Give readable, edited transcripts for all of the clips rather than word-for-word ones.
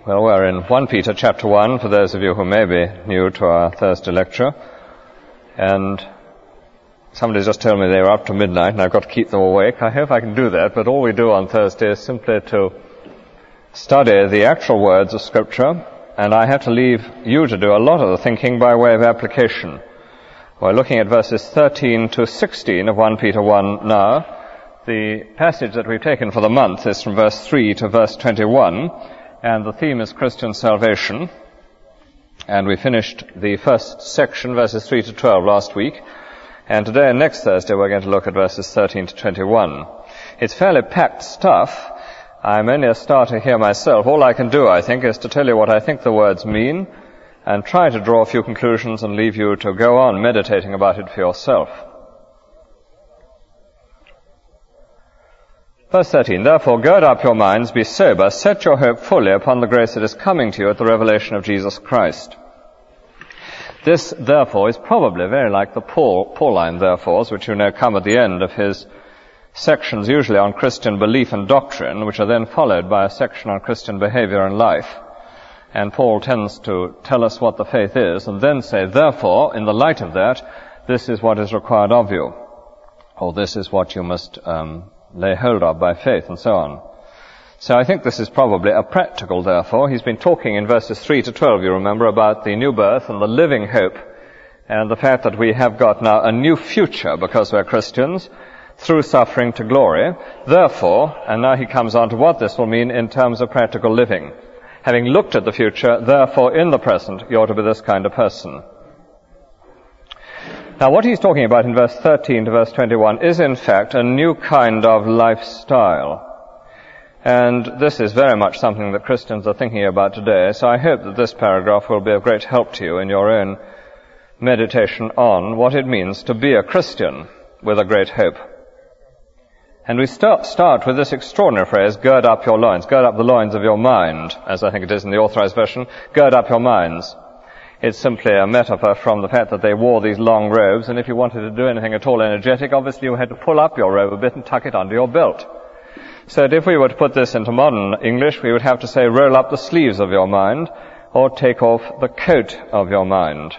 Well, we're in 1 Peter chapter 1, for those of you who may be new to our Thursday lecture. And somebody just told me they were up to midnight and I've got to keep them awake. I hope I can do that, but all we do on Thursday is simply to study the actual words of Scripture, and I have to leave you to do a lot of the thinking by way of application. We're looking at verses 13 to 16 of 1 Peter 1 now. The passage that we've taken for the month is from verse 3 to verse 21. And the theme is Christian salvation. And we finished the first section, verses 3 to 12, last week. And today and next Thursday we're going to look at verses 13 to 21. It's fairly packed stuff. I'm only a starter here myself. All I can do, I think, is to tell you what I think the words mean and try to draw a few conclusions and leave you to go on meditating about it for yourself. Verse 13, therefore gird up your minds, be sober, set your hope fully upon the grace that is coming to you at the revelation of Jesus Christ. This, therefore, is probably very like the Pauline therefores, which you know come at the end of his sections, usually on Christian belief and doctrine, which are then followed by a section on Christian behavior and life. And Paul tends to tell us what the faith is, and then say, therefore, in the light of that, this is what is required of you, or this is what you must lay hold of by faith, and so on. So I think this is probably a practical, therefore. He's been talking in verses 3 to 12, you remember, about the new birth and the living hope, and the fact that we have got now a new future because we're Christians, through suffering to glory. Therefore, and now he comes on to what this will mean in terms of practical living. Having looked at the future, therefore in the present, you ought to be this kind of person. Now, what he's talking about in verse 13 to verse 21 is, in fact, a new kind of lifestyle. And this is very much something that Christians are thinking about today, so I hope that this paragraph will be of great help to you in your own meditation on what it means to be a Christian with a great hope. And we start with this extraordinary phrase, gird up your loins, gird up the loins of your mind, as I think it is in the Authorized Version, gird up your minds. It's simply a metaphor from the fact that they wore these long robes, and if you wanted to do anything at all energetic, obviously you had to pull up your robe a bit and tuck it under your belt. So if we were to put this into modern English, we would have to say, roll up the sleeves of your mind, or take off the coat of your mind.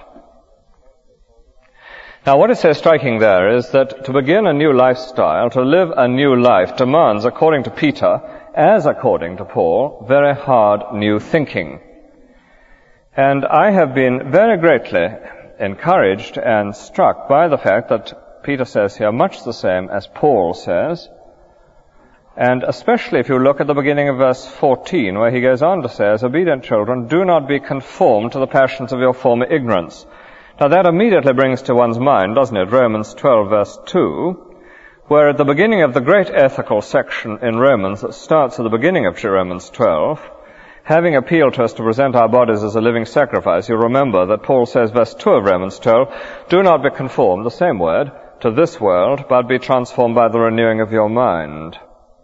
Now, what is so striking there is that to begin a new lifestyle, to live a new life, demands, according to Peter, as according to Paul, very hard new thinking. And I have been very greatly encouraged and struck by the fact that Peter says here much the same as Paul says, and especially if you look at the beginning of verse 14, where he goes on to say, as obedient children, do not be conformed to the passions of your former ignorance. Now that immediately brings to one's mind, doesn't it, Romans 12 verse 2, where at the beginning of the great ethical section in Romans that starts at the beginning of Romans 12, having appealed to us to present our bodies as a living sacrifice, you remember that Paul says, verse 2 of Romans 12, do not be conformed, the same word, to this world, but be transformed by the renewing of your mind.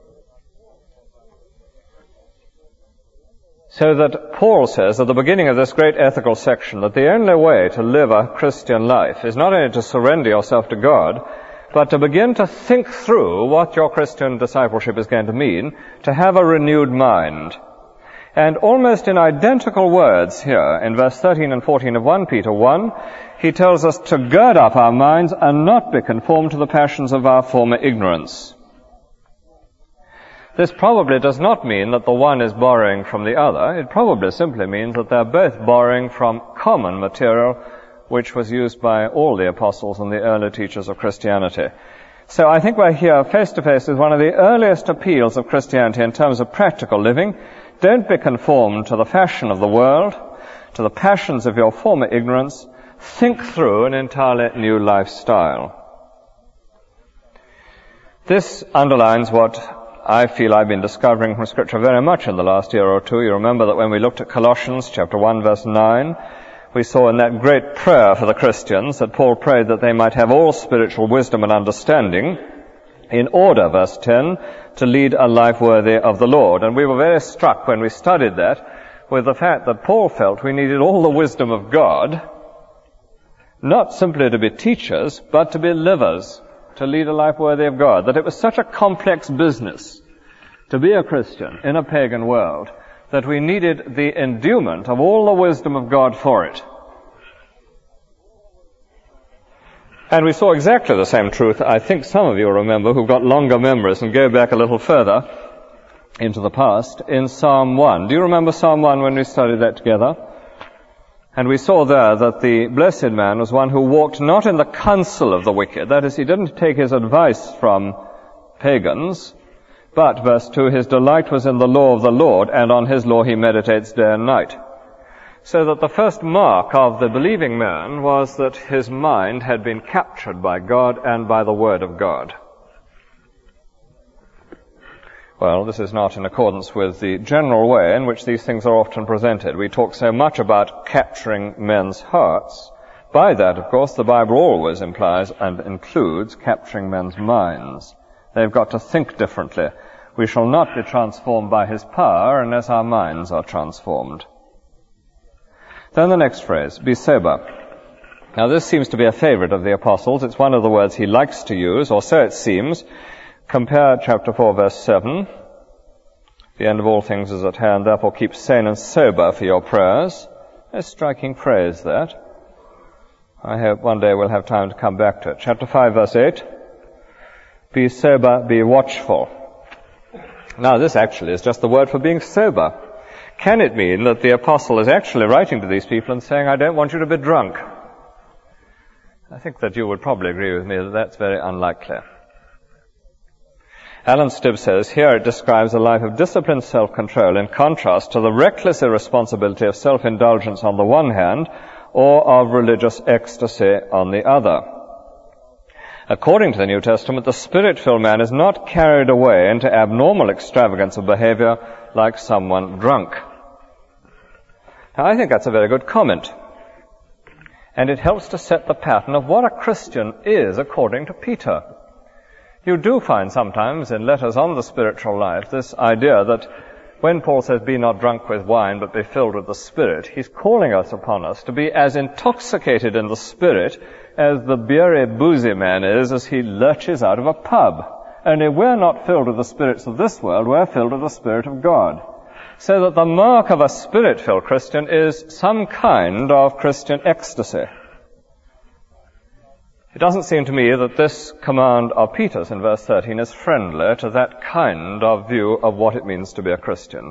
So that Paul says at the beginning of this great ethical section that the only way to live a Christian life is not only to surrender yourself to God, but to begin to think through what your Christian discipleship is going to mean, to have a renewed mind. And almost in identical words here, in verse 13 and 14 of 1 Peter 1, he tells us to gird up our minds and not be conformed to the passions of our former ignorance. This probably does not mean that the one is borrowing from the other. It probably simply means that they're both borrowing from common material which was used by all the apostles and the early teachers of Christianity. So I think we're here face to face with one of the earliest appeals of Christianity in terms of practical living. Don't be conformed to the fashion of the world, to the passions of your former ignorance. Think through an entirely new lifestyle. This underlines what I feel I've been discovering from Scripture very much in the last year or two. You remember that when we looked at Colossians chapter 1 verse 9, we saw in that great prayer for the Christians that Paul prayed that they might have all spiritual wisdom and understanding in order, verse 10, to lead a life worthy of the Lord. And we were very struck when we studied that with the fact that Paul felt we needed all the wisdom of God, not simply to be teachers, but to be livers, to lead a life worthy of God. That it was such a complex business to be a Christian in a pagan world, that we needed the endowment of all the wisdom of God for it. And we saw exactly the same truth, I think some of you remember, who've got longer memories and go back a little further into the past, in Psalm 1. Do you remember Psalm 1 when we studied that together? And we saw there that the blessed man was one who walked not in the counsel of the wicked. That is, he didn't take his advice from pagans, but, verse 2, his delight was in the law of the Lord, and on his law he meditates day and night. So that the first mark of the believing man was that his mind had been captured by God and by the Word of God. Well, this is not in accordance with the general way in which these things are often presented. We talk so much about capturing men's hearts. By that, of course, the Bible always implies and includes capturing men's minds. They've got to think differently. We shall not be transformed by his power unless our minds are transformed. Then the next phrase, be sober. Now this seems to be a favorite of the apostles. It's one of the words he likes to use, or so it seems. Compare chapter 4, verse 7. The end of all things is at hand, therefore keep sane and sober for your prayers. A striking phrase, that. I hope one day we'll have time to come back to it. Chapter 5, verse 8. Be sober, be watchful. Now this actually is just the word for being sober. Can it mean that the apostle is actually writing to these people and saying, I don't want you to be drunk? I think that you would probably agree with me that that's very unlikely. Alan Stibb says, here it describes a life of disciplined self-control in contrast to the reckless irresponsibility of self-indulgence on the one hand, or of religious ecstasy on the other. According to the New Testament, the Spirit-filled man is not carried away into abnormal extravagance of behavior like someone drunk. Now, I think that's a very good comment. And it helps to set the pattern of what a Christian is according to Peter. You do find sometimes in letters on the spiritual life this idea that when Paul says, be not drunk with wine, but be filled with the Spirit, he's calling us upon us to be as intoxicated in the Spirit as the beery, boozy man is as he lurches out of a pub. Only we're not filled with the spirits of this world, we're filled with the Spirit of God. So that the mark of a Spirit-filled Christian is some kind of Christian ecstasy. It doesn't seem to me that this command of Peter's in verse 13 is friendly to that kind of view of what it means to be a Christian.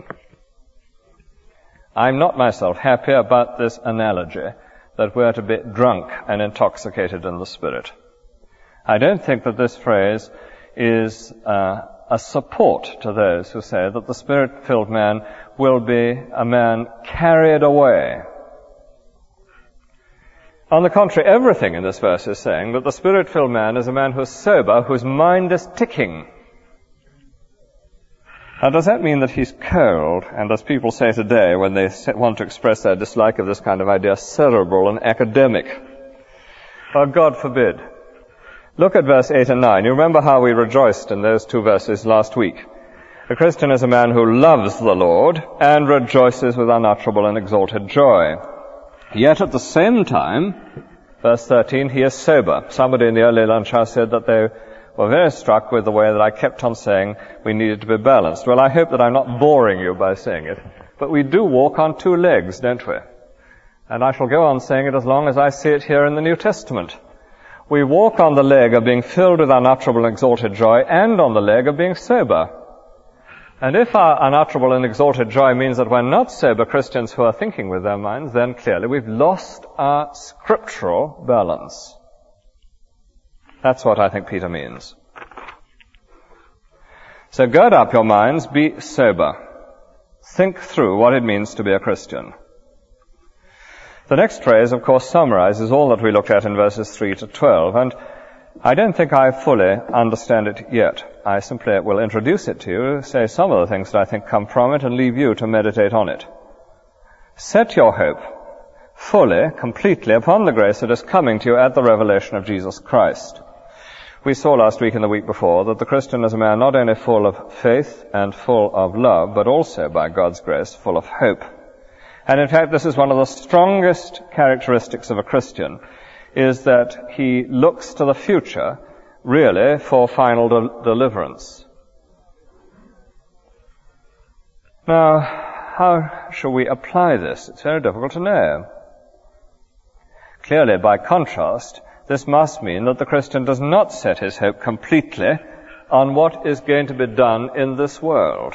I'm not myself happy about this analogy that we're to be drunk and intoxicated in the Spirit. I don't think that this phrase is a support to those who say that the Spirit-filled man will be a man carried away. On the contrary, everything in this verse is saying that the Spirit-filled man is a man who's sober, whose mind is ticking. Now, does that mean that he's cold, and as people say today when they want to express their dislike of this kind of idea, cerebral and academic? Oh, God forbid. Look at verse 8 and 9. You remember how we rejoiced in those two verses last week. A Christian is a man who loves the Lord and rejoices with unutterable and exalted joy. Yet at the same time, verse 13, he is sober. Somebody in the early lunch hour said that they were very struck with the way that I kept on saying we needed to be balanced. Well, I hope that I'm not boring you by saying it, but we do walk on two legs, don't we? And I shall go on saying it as long as I see it here in the New Testament. We walk on the leg of being filled with unutterable and exalted joy, and on the leg of being sober. And if our unutterable and exalted joy means that we're not sober Christians who are thinking with their minds, then clearly we've lost our scriptural balance. That's what I think Peter means. So gird up your minds, be sober. Think through what it means to be a Christian. The next phrase, of course, summarizes all that we looked at in verses 3 to 12, and I don't think I fully understand it yet. I simply will introduce it to you, say some of the things that I think come from it, and leave you to meditate on it. Set your hope fully, completely, upon the grace that is coming to you at the revelation of Jesus Christ. We saw last week and the week before that the Christian is a man not only full of faith and full of love, but also, by God's grace, full of hope. And in fact, this is one of the strongest characteristics of a Christian, is that he looks to the future, really, for final deliverance. Now, how shall we apply this? It's very difficult to know. Clearly, by contrast, this must mean that the Christian does not set his hope completely on what is going to be done in this world.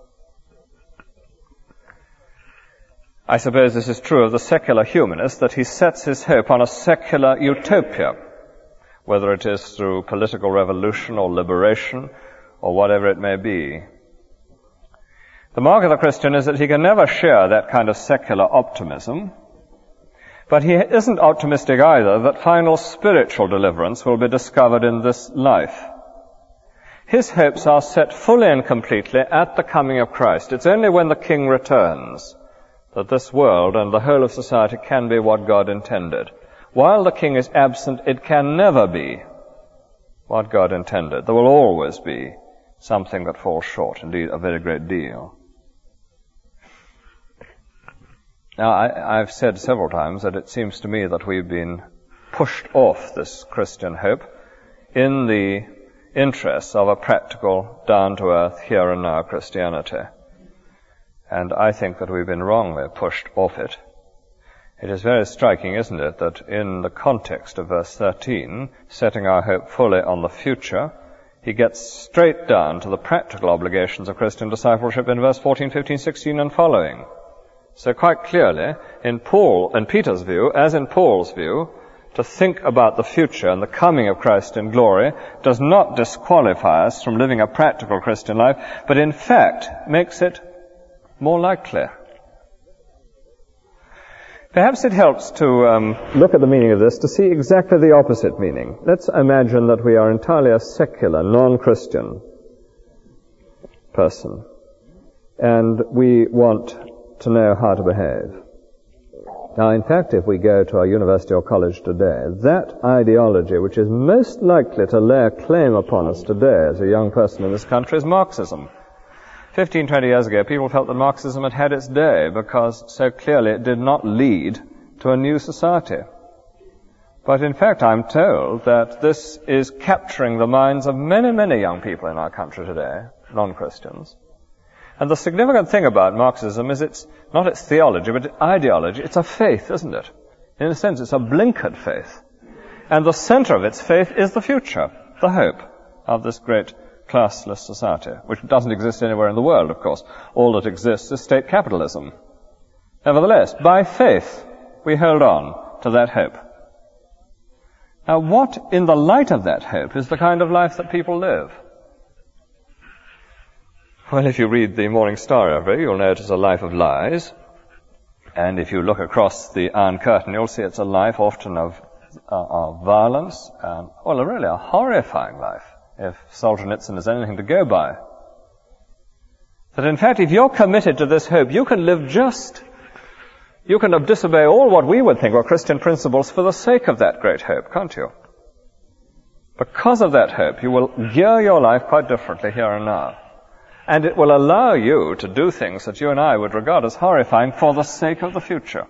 I suppose this is true of the secular humanist, that he sets his hope on a secular utopia, whether it is through political revolution or liberation or whatever it may be. The mark of the Christian is that he can never share that kind of secular optimism, but he isn't optimistic either that final spiritual deliverance will be discovered in this life. His hopes are set fully and completely at the coming of Christ. It's only when the King returns that this world and the whole of society can be what God intended. While the King is absent, it can never be what God intended. There will always be something that falls short, indeed a very great deal. Now, I've said several times that it seems to me that we've been pushed off this Christian hope in the interests of a practical, down-to-earth, here-and-now Christianity. And I think that we've been wrongly pushed off it. It is very striking, isn't it, that in the context of verse 13, setting our hope fully on the future, he gets straight down to the practical obligations of Christian discipleship in verse 14, 15, 16 and following. So quite clearly, in Peter's view, as in Paul's view, to think about the future and the coming of Christ in glory does not disqualify us from living a practical Christian life, but in fact makes it more likely. Perhaps it helps to look at the meaning of this to see exactly the opposite meaning. Let's imagine that we are entirely a secular, non-Christian person, and we want to know how to behave. Now, in fact, if we go to a university or college today, that ideology which is most likely to lay a claim upon us today as a young person in this country is Marxism. 15, 20 years ago, people felt that Marxism had had its day because so clearly it did not lead to a new society. But in fact, I'm told that this is capturing the minds of many, many young people in our country today, non-Christians. And the significant thing about Marxism is it's not its theology, but its ideology. It's a faith, isn't it? In a sense, it's a blinkered faith. And the center of its faith is the future, the hope of this great classless society, which doesn't exist anywhere in the world, of course. All that exists is state capitalism. Nevertheless, by faith, we hold on to that hope. Now, what, in the light of that hope, is the kind of life that people live? Well, if you read the Morning Star every day, you'll know it is a life of lies. And if you look across the Iron Curtain, you'll see it's a life often of violence, and, well, really a horrifying life, if Solzhenitsyn is anything to go by. That in fact, if you're committed to this hope, you can live you can disobey all what we would think were Christian principles for the sake of that great hope, can't you? Because of that hope, you will gear your life quite differently here and now. And it will allow you to do things that you and I would regard as horrifying for the sake of the future.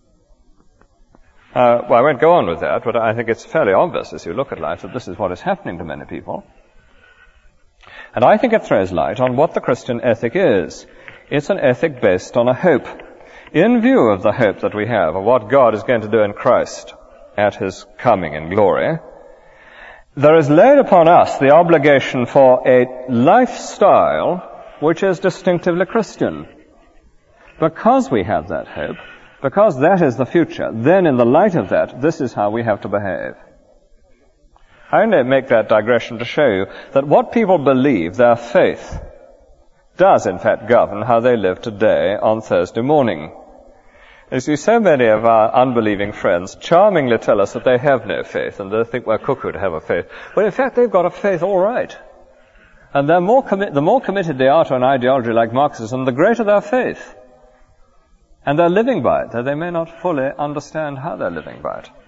Well, I won't go on with that, but I think it's fairly obvious as you look at life that this is what is happening to many people. And I think it throws light on what the Christian ethic is. It's an ethic based on a hope. In view of the hope that we have of what God is going to do in Christ at His coming in glory, there is laid upon us the obligation for a lifestyle which is distinctively Christian. Because we have that hope, because that is the future, then in the light of that, this is how we have to behave. I only make that digression to show you that what people believe, their faith, does in fact govern how they live today on Thursday morning. You see, so many of our unbelieving friends charmingly tell us that they have no faith, and they think we're cuckoo to have a faith. But in fact, they've got a faith all right. And the more committed they are to an ideology like Marxism, the greater their faith. And they're living by it, though they may not fully understand how they're living by it.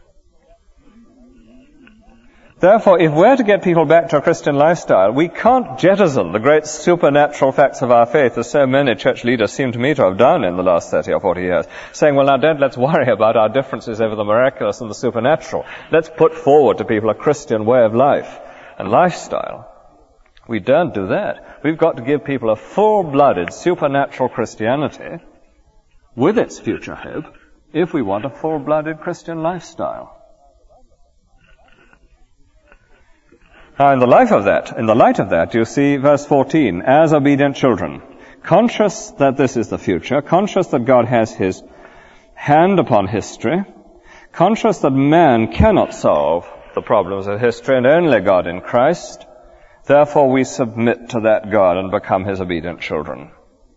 Therefore, if we're to get people back to a Christian lifestyle, we can't jettison the great supernatural facts of our faith, as so many church leaders seem to me to have done in the last 30 or 40 years, saying, well, now let's worry about our differences over the miraculous and the supernatural. Let's put forward to people a Christian way of life and lifestyle. We don't do that. We've got to give people a full-blooded supernatural Christianity with its future hope if we want a full-blooded Christian lifestyle. Now, in the light of that, you see verse 14, as obedient children, conscious that this is the future, conscious that God has his hand upon history, conscious that man cannot solve the problems of history and only God in Christ, therefore we submit to that God and become his obedient children.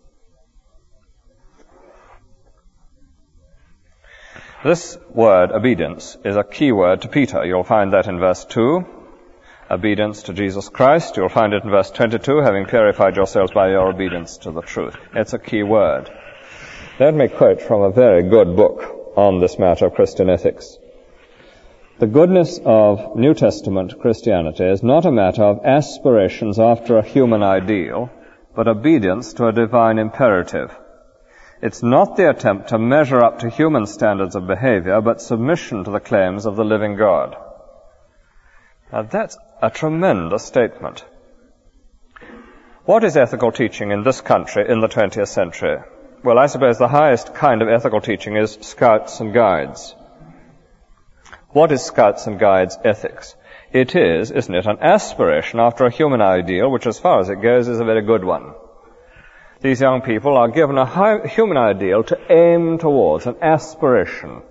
This word, obedience, is a key word to Peter. You'll find that in verse 2. Obedience to Jesus Christ. You'll find it in verse 22, having purified yourselves by your obedience to the truth. It's a key word. Let me quote from a very good book on this matter of Christian ethics. The goodness of New Testament Christianity is not a matter of aspirations after a human ideal, but obedience to a divine imperative. It's not the attempt to measure up to human standards of behavior, but submission to the claims of the living God. Now that's a tremendous statement. What is ethical teaching in this country in the 20th century? Well, I suppose the highest kind of ethical teaching is Scouts and Guides. What is Scouts and Guides ethics? It is, isn't it, an aspiration after a human ideal, which as far as it goes is a very good one. These young people are given a human ideal to aim towards, an aspiration.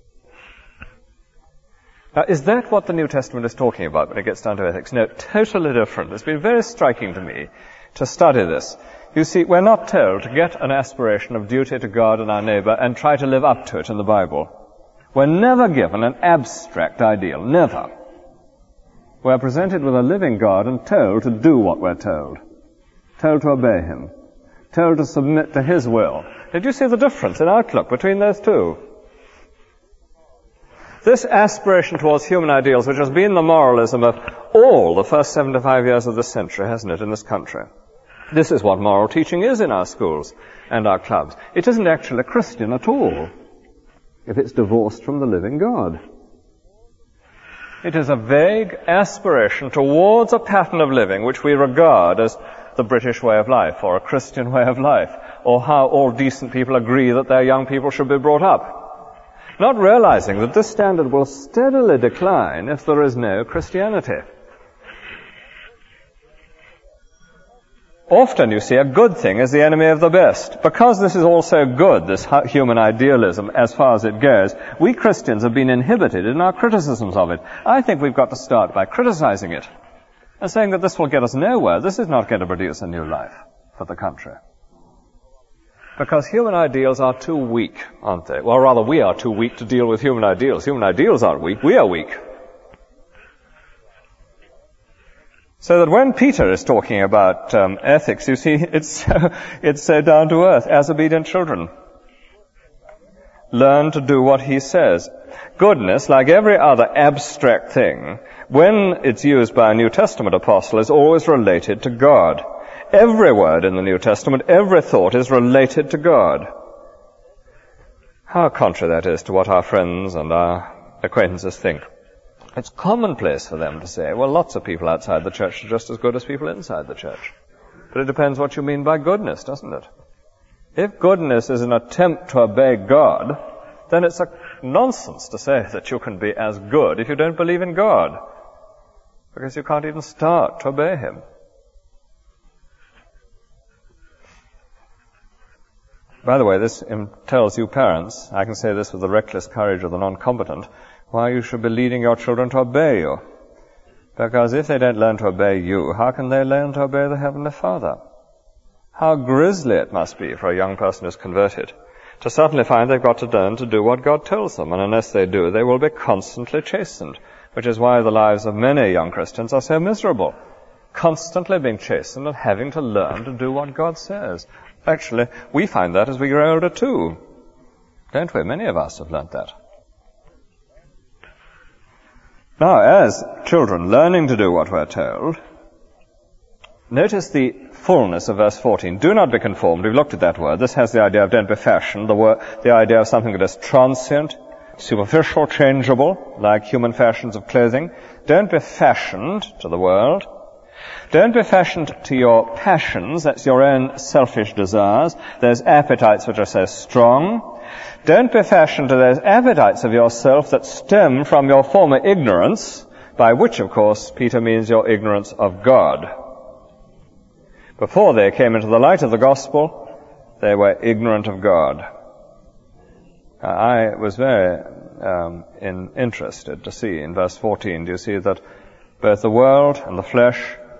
Now, is that what the New Testament is talking about when it gets down to ethics? No, totally different. It's been very striking to me to study this. You see, we're not told to get an aspiration of duty to God and our neighbor and try to live up to it in the Bible. We're never given an abstract ideal. Never. We're presented with a living God and told to do what we're told. Told to obey him. Told to submit to his will. Did you see the difference in outlook between those two? This aspiration towards human ideals, which has been the moralism of all the first 75 years of this century, hasn't it, in this country? This is what moral teaching is in our schools and our clubs. It isn't actually Christian at all, if it's divorced from the living God. It is a vague aspiration towards a pattern of living which we regard as the British way of life, or a Christian way of life, or how all decent people agree that their young people should be brought up. Not realizing that this standard will steadily decline if there is no Christianity. Often, you see, a good thing is the enemy of the best. Because this is all so good, this human idealism, as far as it goes, we Christians have been inhibited in our criticisms of it. I think we've got to start by criticizing it and saying that this will get us nowhere. This is not going to produce a new life for the country. Because human ideals are too weak, aren't they? Well, rather, we are too weak to deal with human ideals. Human ideals aren't weak. We are weak. So that when Peter is talking about ethics, you see, it's so down to earth, as obedient children. Learn to do what he says. Goodness, like every other abstract thing, when it's used by a New Testament apostle, is always related to God. Every word in the New Testament, every thought is related to God. How contrary that is to what our friends and our acquaintances think. It's commonplace for them to say, well, lots of people outside the church are just as good as people inside the church. But it depends what you mean by goodness, doesn't it? If goodness is an attempt to obey God, then it's a nonsense to say that you can be as good if you don't believe in God, because you can't even start to obey him. By the way, this tells you parents, I can say this with the reckless courage of the non-competent, why you should be leading your children to obey you. Because if they don't learn to obey you, how can they learn to obey the Heavenly Father? How grisly it must be for a young person who's converted to suddenly find they've got to learn to do what God tells them, and unless they do, they will be constantly chastened, which is why the lives of many young Christians are so miserable, constantly being chastened and having to learn to do what God says. Actually, we find that as we grow older too. Don't we? Many of us have learnt that. Now, as children learning to do what we're told, notice the fullness of verse 14. Do not be conformed. We've looked at that word. This has the idea of don't be fashioned, the idea of something that is transient, superficial, changeable, like human fashions of clothing. Don't be fashioned to the world, Don't be fashioned to your passions, that's your own selfish desires, those appetites which are so strong. Don't be fashioned to those appetites of yourself that stem from your former ignorance, by which, of course, Peter means your ignorance of God. Before they came into the light of the gospel, they were ignorant of God. I was very interested to see in verse 14, do you see that both the world and the flesh,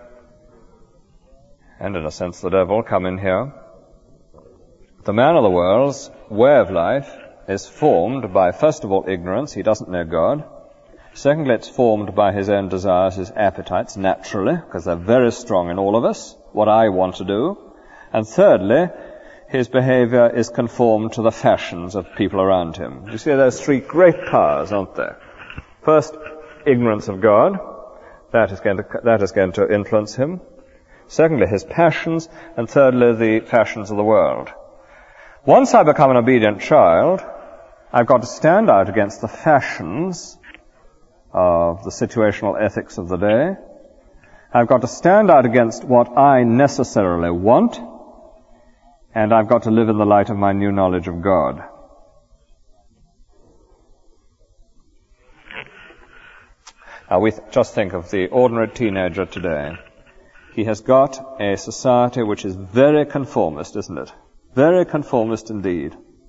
and in a sense the devil, come in here? The man of the world's way of life is formed by, first of all, ignorance. He doesn't know God. Secondly, it's formed by his own desires, his appetites, naturally, because they're very strong in all of us, what I want to do. And thirdly, his behavior is conformed to the fashions of people around him. You see, there's three great powers, aren't there? First, ignorance of God. That is going to influence him. Secondly, his passions. And thirdly, the fashions of the world. Once I become an obedient child, I've got to stand out against the fashions of the situational ethics of the day. I've got to stand out against what I necessarily want, and I've got to live in the light of my new knowledge of God. Now, we just think of the ordinary teenager today. He has got a society which is very conformist, isn't it? Very conformist indeed.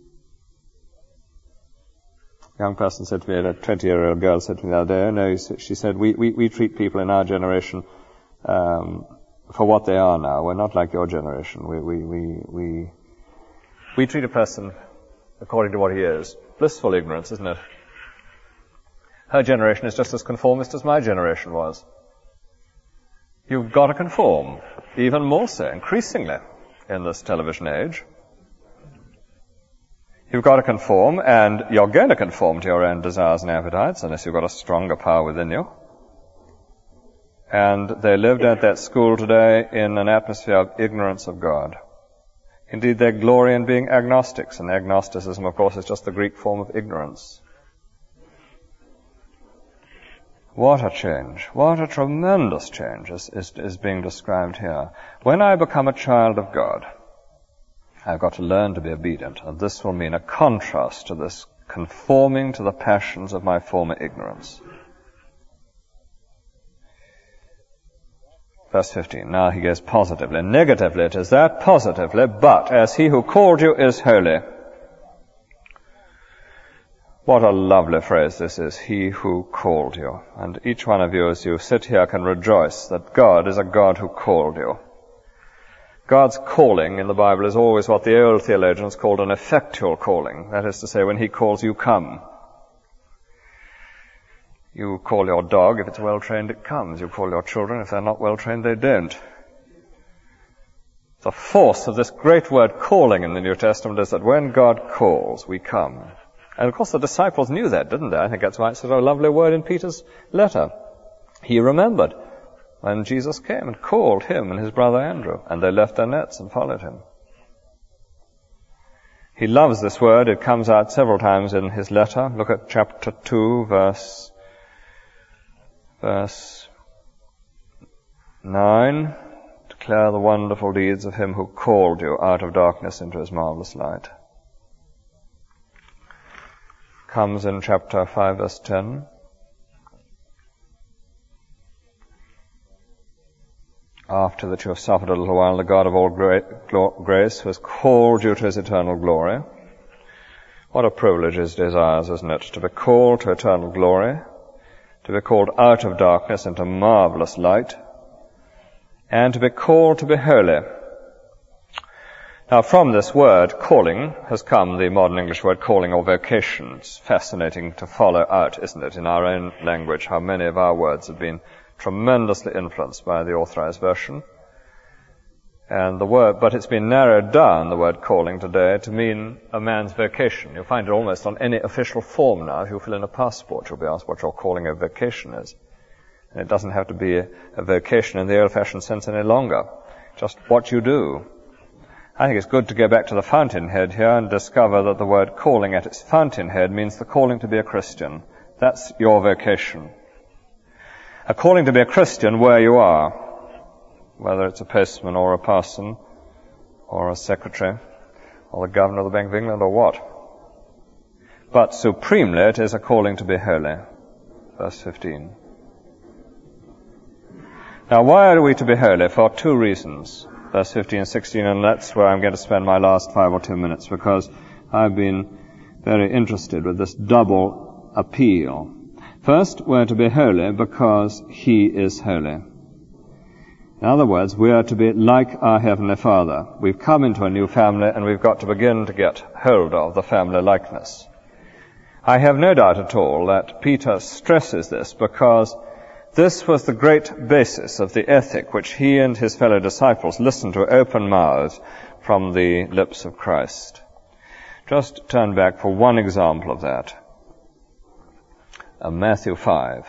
A young person said to me, a 20-year-old girl said to me the other day, she said, we treat people in our generation for what they are now. We're not like your generation. We treat a person according to what he is. Blissful ignorance, isn't it? Her generation is just as conformist as my generation was. You've got to conform, even more so, increasingly, in this television age. You've got to conform, and you're going to conform to your own desires and appetites, unless you've got a stronger power within you. And they lived at that school today in an atmosphere of ignorance of God. Indeed, they glory in being agnostics, and agnosticism, of course, is just the Greek form of ignorance. What a change. What a tremendous change is being described here. When I become a child of God, I've got to learn to be obedient, and this will mean a contrast to this conforming to the passions of my former ignorance. Verse 15, now he goes positively. Negatively it is that, positively, but as he who called you is holy. What a lovely phrase this is, he who called you. And each one of you as you sit here can rejoice that God is a God who called you. God's calling in the Bible is always what the old theologians called an effectual calling. That is to say, when he calls, you come. You call your dog, if it's well-trained, it comes. You call your children, if they're not well-trained, they don't. The force of this great word calling in the New Testament is that when God calls, we come. And of course the disciples knew that, didn't they? I think that's why it's such a lovely word in Peter's letter. He remembered when Jesus came and called him and his brother Andrew, and they left their nets and followed him. He loves this word. It comes out several times in his letter. Look at chapter 2, verse 9. Declare the wonderful deeds of him who called you out of darkness into his marvelous light. Comes in chapter 5, verse 10. After that you have suffered a little while, the God of all grace who has called you to his eternal glory. What a privilege is ours, isn't it? To be called to eternal glory, to be called out of darkness into marvelous light, and to be called to be holy. Now, from this word, calling, has come the modern English word calling or vocation. It's fascinating to follow out, isn't it, in our own language, how many of our words have been tremendously influenced by the Authorized Version. And but it's been narrowed down, the word calling today, to mean a man's vocation. You'll find it almost on any official form now. If you fill in a passport, you'll be asked what your calling a vocation is. And it doesn't have to be a vocation in the old-fashioned sense any longer. Just what you do. I think it's good to go back to the fountainhead here and discover that the word calling at its fountainhead means the calling to be a Christian. That's your vocation. A calling to be a Christian where you are. whether it's a postman or a parson or a secretary or the governor of the Bank of England or what. But supremely it is a calling to be holy. Verse 15. Now why are we to be holy? For two reasons. Verse 15 and 16, and that's where I'm going to spend my last 5 or 10 minutes, because I've been very interested with this double appeal. First, we're to be holy because He is holy. In other words, we are to be like our Heavenly Father. We've come into a new family and we've got to begin to get hold of the family likeness. I have no doubt at all that Peter stresses this because this was the great basis of the ethic which he and his fellow disciples listened to open-mouthed from the lips of Christ. Just turn back for one example of that. Matthew 5.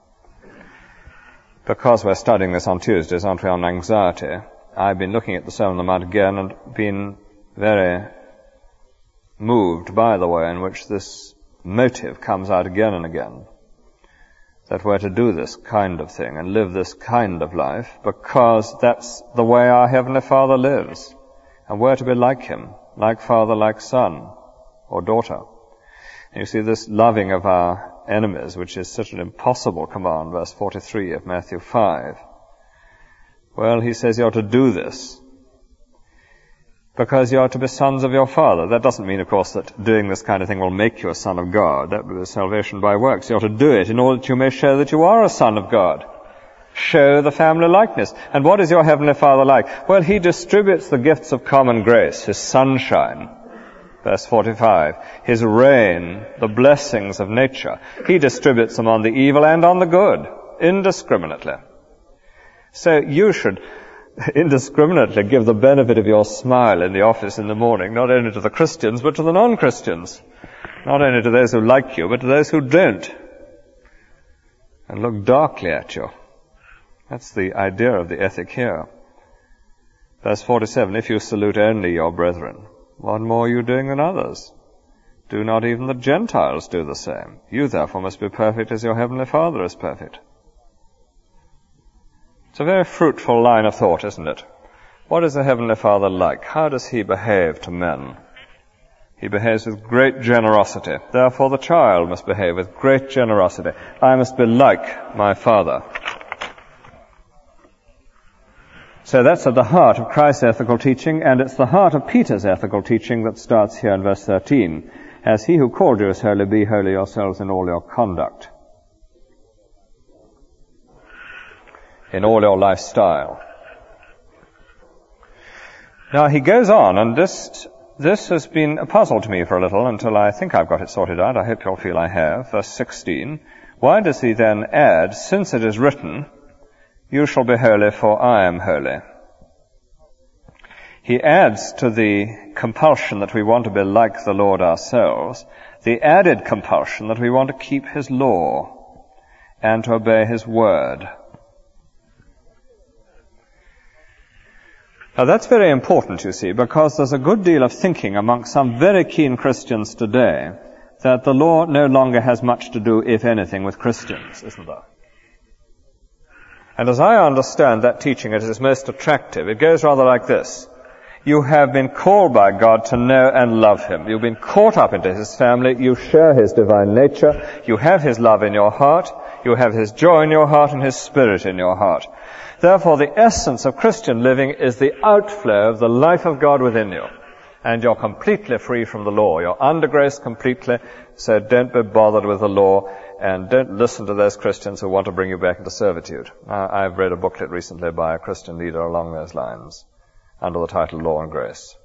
Because we're studying this on Tuesdays, aren't we, on anxiety, I've been looking at the Sermon on the Mount again and been very moved by the way in which this motive comes out again and again. That we're to do this kind of thing and live this kind of life because that's the way our Heavenly Father lives. And we're to be like Him, like father, like son or daughter. And you see this loving of our enemies, which is such an impossible command, verse 43 of Matthew 5. Well, he says you're to do this because you are to be sons of your Father. That doesn't mean, of course, that doing this kind of thing will make you a son of God. That would be salvation by works. You're to do it in order that you may show that you are a son of God. Show the family likeness. And what is your Heavenly Father like? Well, He distributes the gifts of common grace, His sunshine, verse 45, His rain, the blessings of nature. He distributes them on the evil and on the good, indiscriminately. So you should indiscriminately give the benefit of your smile in the office in the morning, not only to the Christians, but to the non-Christians. Not only to those who like you, but to those who don't. And look darkly at you. That's the idea of the ethic here. Verse 47, if you salute only your brethren, what more are you doing than others? Do not even the Gentiles do the same? You therefore must be perfect as your Heavenly Father is perfect. It's a very fruitful line of thought, isn't it? What is the Heavenly Father like? How does He behave to men? He behaves with great generosity. Therefore the child must behave with great generosity. I must be like my Father. So that's at the heart of Christ's ethical teaching, and it's the heart of Peter's ethical teaching that starts here in verse 13. As He who called you is holy, be holy yourselves in all your conduct. In all your lifestyle. Now he goes on, and this has been a puzzle to me for a little until I think I've got it sorted out. I hope you'll feel I have. Verse 16. Why does he then add, since it is written, you shall be holy, for I am holy? He adds to the compulsion that we want to be like the Lord ourselves, the added compulsion that we want to keep His law and to obey His word. Now that's very important, you see, because there's a good deal of thinking amongst some very keen Christians today that the law no longer has much to do, if anything, with Christians, isn't there? And as I understand that teaching, it is most attractive. It goes rather like this. You have been called by God to know and love Him. You've been caught up into His family. You share His divine nature. You have His love in your heart. You have His joy in your heart and His Spirit in your heart. Therefore, the essence of Christian living is the outflow of the life of God within you. And you're completely free from the law. You're under grace completely, so don't be bothered with the law, and don't listen to those Christians who want to bring you back into servitude. I've read a booklet recently by a Christian leader along those lines, under the title Law and Grace.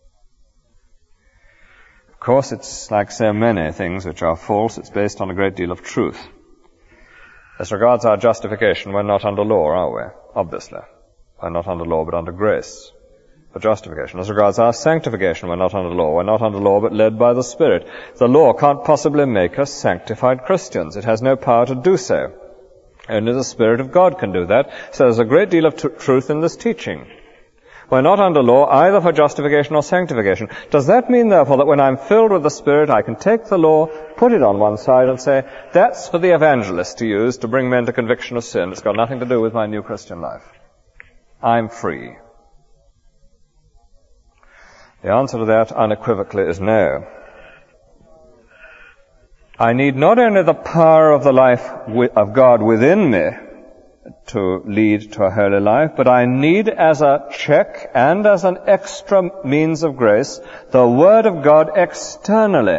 Of course, it's like so many things which are false, it's based on a great deal of truth. As regards our justification, we're not under law, are we? Obviously. We're not under law, but under grace for justification. As regards our sanctification, we're not under law. We're not under law, but led by the Spirit. The law can't possibly make us sanctified Christians. It has no power to do so. Only the Spirit of God can do that. So there's a great deal of truth in this teaching. We're not under law either for justification or sanctification. Does that mean, therefore, that when I'm filled with the Spirit, I can take the law, put it on one side and say, that's for the evangelist to use to bring men to conviction of sin. It's got nothing to do with my new Christian life. I'm free. The answer to that unequivocally is no. I need not only the power of the life of God within me to lead to a holy life, but I need as a check and as an extra means of grace the Word of God externally.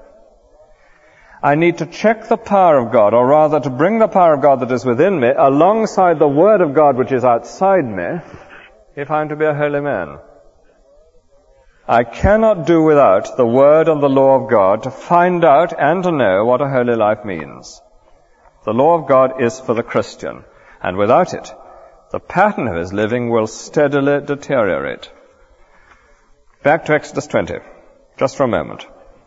I need to check the power of God, or rather to bring the power of God that is within me alongside the Word of God which is outside me, if I'm to be a holy man. I cannot do without the Word and the law of God to find out and to know what a holy life means. The law of God is for the Christian, and without it, the pattern of his living will steadily deteriorate. Back to Exodus 20, just for a moment.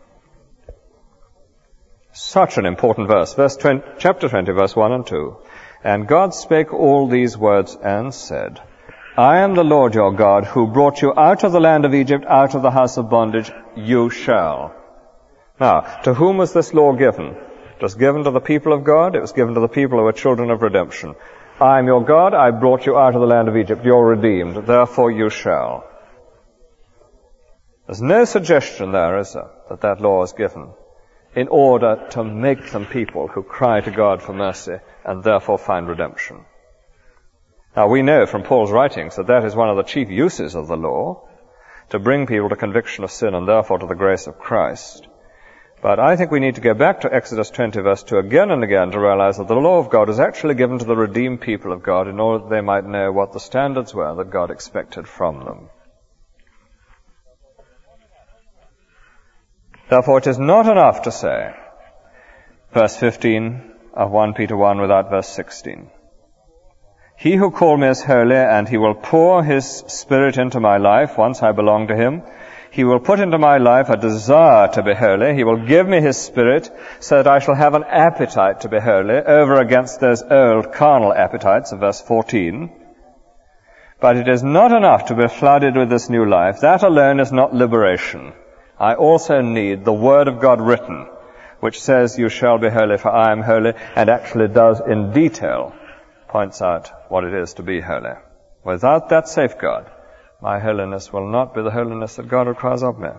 Such an important verse. Chapter 20, verse 1 and 2. And God spake all these words and said, I am the Lord your God, who brought you out of the land of Egypt, out of the house of bondage. You shall. Now, to whom was this law given? It was given to the people of God. It was given to the people who were children of redemption. I am your God. I brought you out of the land of Egypt. You're redeemed. Therefore you shall. There's no suggestion there, is there, that that law is given in order to make them people who cry to God for mercy and therefore find redemption. Now, we know from Paul's writings that that is one of the chief uses of the law, to bring people to conviction of sin and therefore to the grace of Christ. But I think we need to go back to Exodus 20, verse 2 again and again to realize that the law of God is actually given to the redeemed people of God in order that they might know what the standards were that God expected from them. Therefore, it is not enough to say, verse 15 of 1 Peter 1 without verse 16. He who called me is holy, and he will pour his Spirit into my life once I belong to him. He will put into my life a desire to be holy. He will give me his Spirit so that I shall have an appetite to be holy over against those old carnal appetites of verse 14. But it is not enough to be flooded with this new life. That alone is not liberation. I also need the Word of God written, which says, you shall be holy, for I am holy, and actually does in detail points out what it is to be holy. Without that safeguard, my holiness will not be the holiness that God requires of me.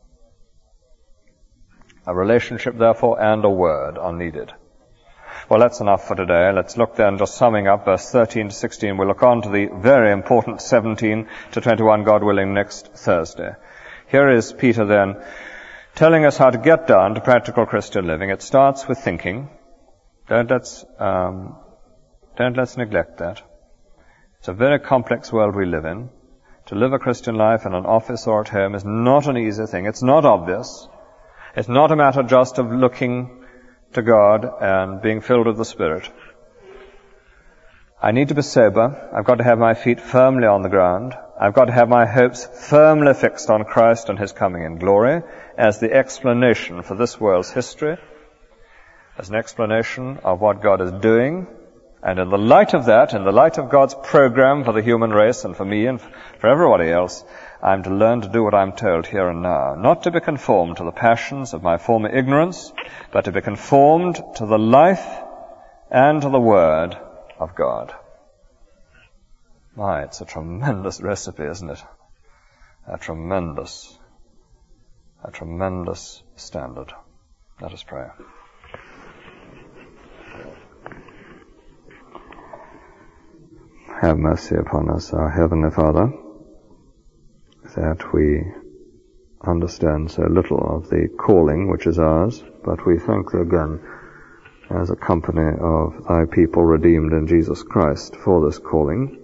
A relationship, therefore, and a word are needed. Well, that's enough for today. Let's look then, just summing up, verse 13 to 16. We'll look on to the very important 17 to 21, God willing, next Thursday. Here is Peter then telling us how to get down to practical Christian living. It starts with thinking. Don't let's neglect that. It's a very complex world we live in. To live a Christian life in an office or at home is not an easy thing. It's not obvious. It's not a matter just of looking to God and being filled with the Spirit. I need to be sober. I've got to have my feet firmly on the ground. I've got to have my hopes firmly fixed on Christ and his coming in glory as the explanation for this world's history, as an explanation of what God is doing. And in the light of that, in the light of God's program for the human race and for me and for everybody else, I'm to learn to do what I'm told here and now. Not to be conformed to the passions of my former ignorance, but to be conformed to the life and to the Word of God. My, it's a tremendous recipe, isn't it? A tremendous standard. Let us pray. Have mercy upon us, our Heavenly Father, that we understand so little of the calling which is ours, but we thank Thee again as a company of Thy people redeemed in Jesus Christ for this calling.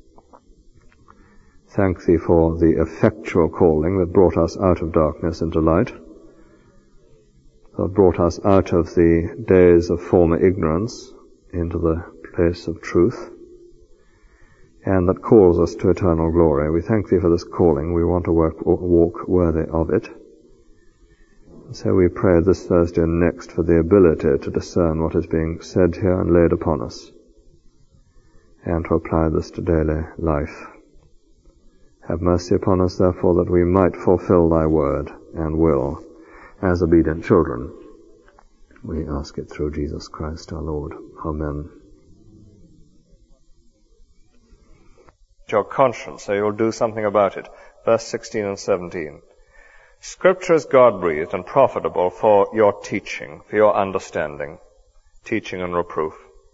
Thank Thee for the effectual calling that brought us out of darkness into light, that brought us out of the days of former ignorance into the place of truth, and that calls us to eternal glory. We thank Thee for this calling. We want to walk worthy of it. So we pray this Thursday and next for the ability to discern what is being said here and laid upon us, and to apply this to daily life. Have mercy upon us, therefore, that we might fulfill Thy word and will as obedient children. We ask it through Jesus Christ our Lord. Amen. your conscience, so you'll do something about it. Verse 16 and 17. Scripture is God-breathed and profitable for your teaching, for your understanding, teaching and reproof.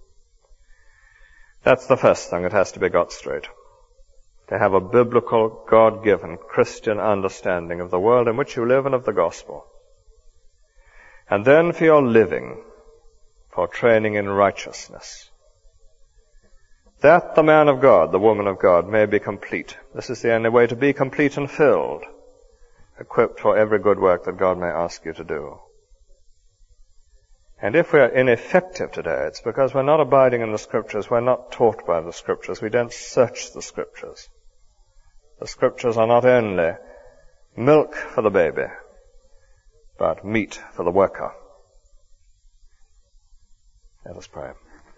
That's the first thing. It has to be got straight. To have a biblical, God-given, Christian understanding of the world in which you live and of the gospel. And then for your living, for training in righteousness. That the man of God, the woman of God, may be complete. This is the only way to be complete and filled, equipped for every good work that God may ask you to do. And if we are ineffective today, it's because we're not abiding in the Scriptures, we're not taught by the Scriptures, we don't search the Scriptures. The Scriptures are not only milk for the baby, but meat for the worker. Let us pray.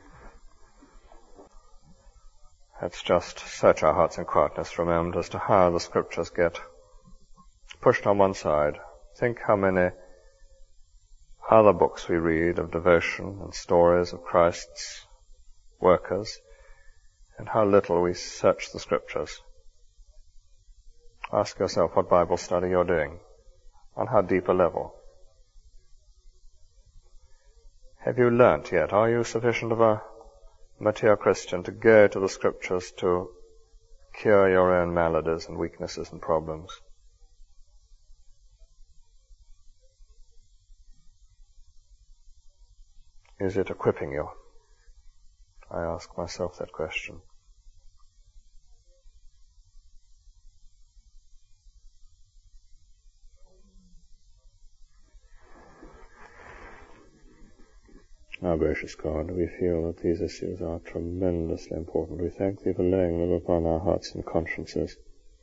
Let's just search our hearts in quietness for a moment as to how the Scriptures get pushed on one side. Think how many other books we read of devotion and stories of Christ's workers, and how little we search the Scriptures. Ask yourself what Bible study you're doing, on how deep a level. Have you learnt yet? Are you sufficient of a mature Christian to go to the Scriptures to cure your own maladies and weaknesses and problems? Is it equipping you? I ask myself that question. Our gracious God, we feel that these issues are tremendously important. We thank Thee for laying them upon our hearts and consciences.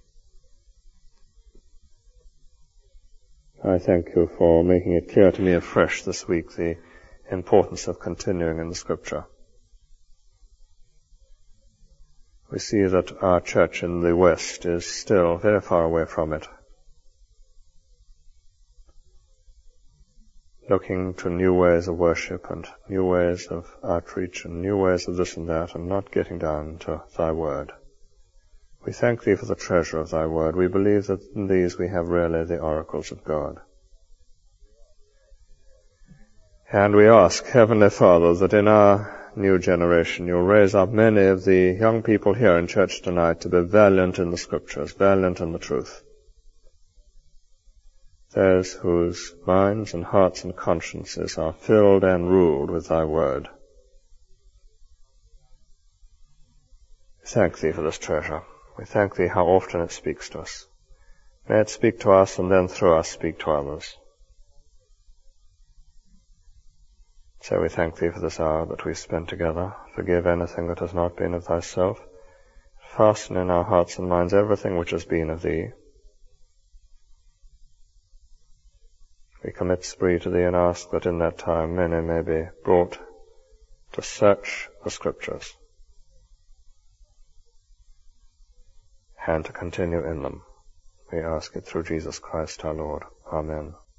I thank You for making it clear to me afresh this week the importance of continuing in the Scripture. We see that our church in the West is still very far away from it, looking to new ways of worship and new ways of outreach and new ways of this and that, and not getting down to Thy Word. We thank Thee for the treasure of Thy Word. We believe that in these we have really the oracles of God. And we ask, Heavenly Father, that in our new generation You'll raise up many of the young people here in church tonight to be valiant in the Scriptures, valiant in the truth. Those whose minds and hearts and consciences are filled and ruled with Thy Word. We thank Thee for this treasure. We thank Thee how often it speaks to us. May it speak to us and then through us speak to others. So we thank Thee for this hour that we've spent together. Forgive anything that has not been of Thyself. Fasten in our hearts and minds everything which has been of Thee. We commit spree to Thee and ask that in that time many may be brought to search the Scriptures and to continue in them. We ask it through Jesus Christ our Lord. Amen.